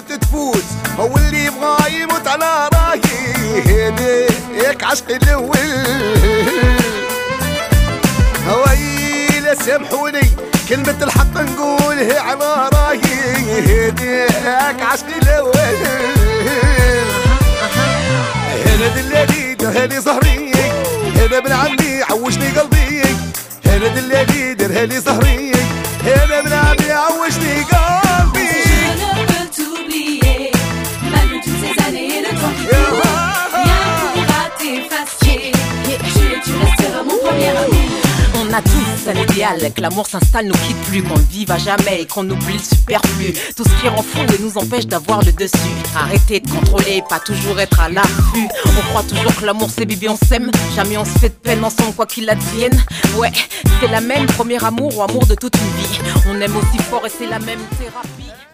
تفوت، هو اللي يبغى يموت على راهي، هيك عشق الاول. هواي سامحوني كلمة الحق نقولها على راهي، هيك عشق الاول. هنا دلالي درهالي ظهري، هنا ابن عمي عوشني قلبي، هنا دلالي درهالي ظهري، هنا ابن عمي عوشني قلبي. On a tous un idéal, que l'amour s'installe, nous quitte plus, qu'on ne vive à jamais et qu'on oublie le superflu. Tout ce qui rend fou et nous empêche d'avoir le dessus. Arrêtez de contrôler, pas toujours être à l'affût. On croit toujours que l'amour c'est bébé, on s'aime. Jamais on se fait de peine ensemble, quoi qu'il advienne. Ouais, c'est la même, premier amour ou amour de toute une vie. On aime aussi fort et c'est la même thérapie.